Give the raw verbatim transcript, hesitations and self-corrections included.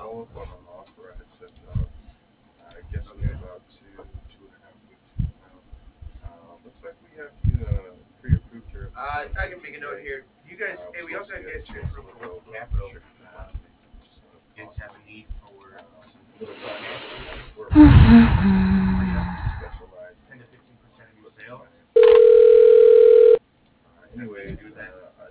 follow up on an offer I had sent out. I guess it was about two, two and a half weeks ago now. Uh, looks like we have you uh, pre-approved your. Uh, I can make a note here. You guys, Uh, hey, we also supposed to have get a guys here chance to from look the local over. capital. Should be Uh, last week. Just uh, you guys have a need for some little financial we're ten specialized to fifteen percent of your equipment sale. manufacturing. Uh, Anything to anyways, do with that? uh, I